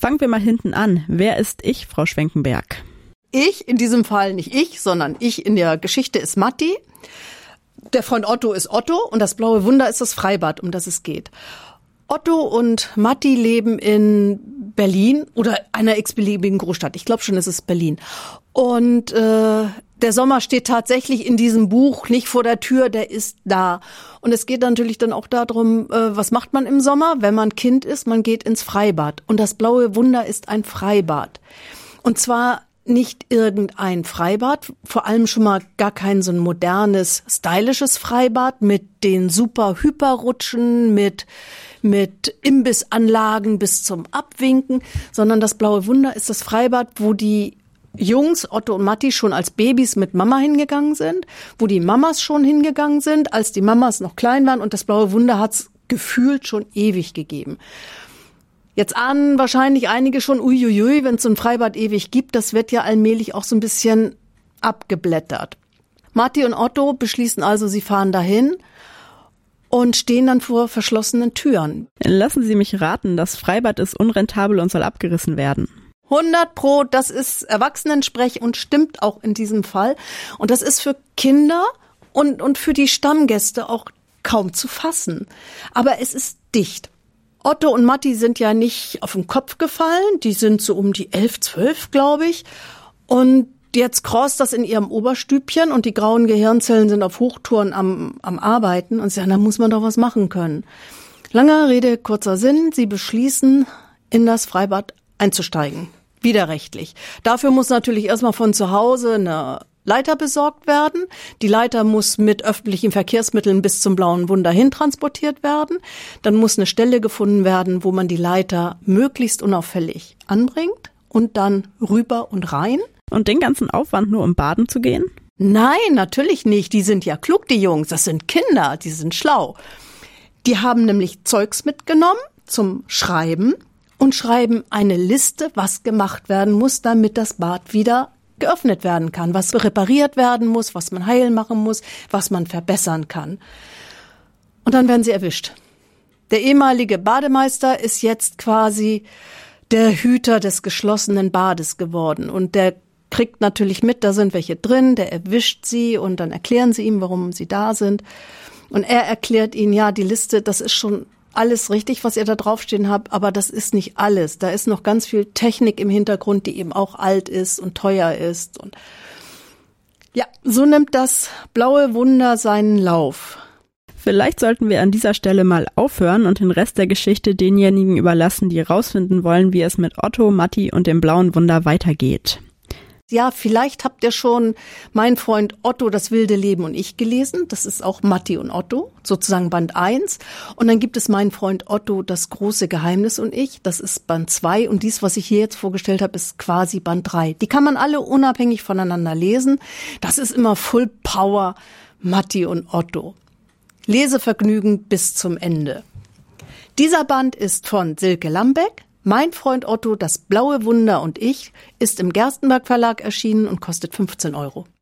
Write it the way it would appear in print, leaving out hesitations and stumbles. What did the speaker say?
Fangen wir mal hinten an. Wer ist ich, Frau Schwenkenberg? Ich, in diesem Fall nicht ich, sondern ich in der Geschichte ist Matti. Der Freund Otto ist Otto und das blaue Wunder ist das Freibad, um das es geht. Otto und Matti leben in Berlin oder einer x-beliebigen Großstadt. Ich glaube schon, es ist Berlin. Und der Sommer steht tatsächlich in diesem Buch nicht vor der Tür, der ist da. Und es geht natürlich dann auch darum, was macht man im Sommer, wenn man Kind ist? Man geht ins Freibad. Und das blaue Wunder ist ein Freibad. Und zwar nicht irgendein Freibad, vor allem schon mal gar kein so ein modernes, stylisches Freibad mit den super Hyperrutschen, mit Imbissanlagen bis zum Abwinken, sondern das blaue Wunder ist das Freibad, wo die Jungs, Otto und Matti, schon als Babys mit Mama hingegangen sind, wo die Mamas schon hingegangen sind, als die Mamas noch klein waren, und das blaue Wunder hat's gefühlt schon ewig gegeben. Jetzt ahnen wahrscheinlich einige schon, uiuiui, wenn es so ein Freibad ewig gibt, das wird ja allmählich auch so ein bisschen abgeblättert. Matti und Otto beschließen also, sie fahren dahin und stehen dann vor verschlossenen Türen. Lassen Sie mich raten, das Freibad ist unrentabel und soll abgerissen werden. 100%, das ist Erwachsenensprech und stimmt auch in diesem Fall. Und das ist für Kinder und für die Stammgäste auch kaum zu fassen. Aber es ist dicht. Otto und Matti sind ja nicht auf den Kopf gefallen, die sind so um die 11, 12, glaube ich. Und jetzt cross das in ihrem Oberstübchen und die grauen Gehirnzellen sind auf Hochtouren am Arbeiten und sie sagen, da muss man doch was machen können. Langer Rede, kurzer Sinn, sie beschließen, in das Freibad einzusteigen, widerrechtlich. Dafür muss natürlich erstmal von zu Hause eine Leiter besorgt werden. Die Leiter muss mit öffentlichen Verkehrsmitteln bis zum blauen Wunder hin transportiert werden. Dann muss eine Stelle gefunden werden, wo man die Leiter möglichst unauffällig anbringt und dann rüber und rein. Und den ganzen Aufwand nur, um baden zu gehen? Nein, natürlich nicht. Die sind ja klug, die Jungs. Das sind Kinder, die sind schlau. Die haben nämlich Zeugs mitgenommen zum Schreiben und schreiben eine Liste, was gemacht werden muss, damit das Bad wieder geöffnet werden kann, was repariert werden muss, was man heil machen muss, was man verbessern kann. Und dann werden sie erwischt. Der ehemalige Bademeister ist jetzt quasi der Hüter des geschlossenen Bades geworden und der kriegt natürlich mit, da sind welche drin, der erwischt sie und dann erklären sie ihm, warum sie da sind. Und er erklärt ihnen, ja, die Liste, das ist schon alles richtig, was ihr da draufstehen habt, aber das ist nicht alles. Da ist noch ganz viel Technik im Hintergrund, die eben auch alt ist und teuer ist. Und ja, so nimmt das blaue Wunder seinen Lauf. Vielleicht sollten wir an dieser Stelle mal aufhören und den Rest der Geschichte denjenigen überlassen, die herausfinden wollen, wie es mit Otto, Matti und dem blauen Wunder weitergeht. Ja, vielleicht habt ihr schon Mein Freund Otto, das wilde Leben und ich gelesen. Das ist auch Matti und Otto, sozusagen Band 1. Und dann gibt es Mein Freund Otto, das große Geheimnis und ich. Das ist Band 2. Und dies, was ich hier jetzt vorgestellt habe, ist quasi Band 3. Die kann man alle unabhängig voneinander lesen. Das ist immer Full Power Matti und Otto. Lesevergnügen bis zum Ende. Dieser Band ist von Silke Lambeck. Mein Freund Otto, das blaue Wunder und ich ist im Gerstenberg Verlag erschienen und kostet 15 €.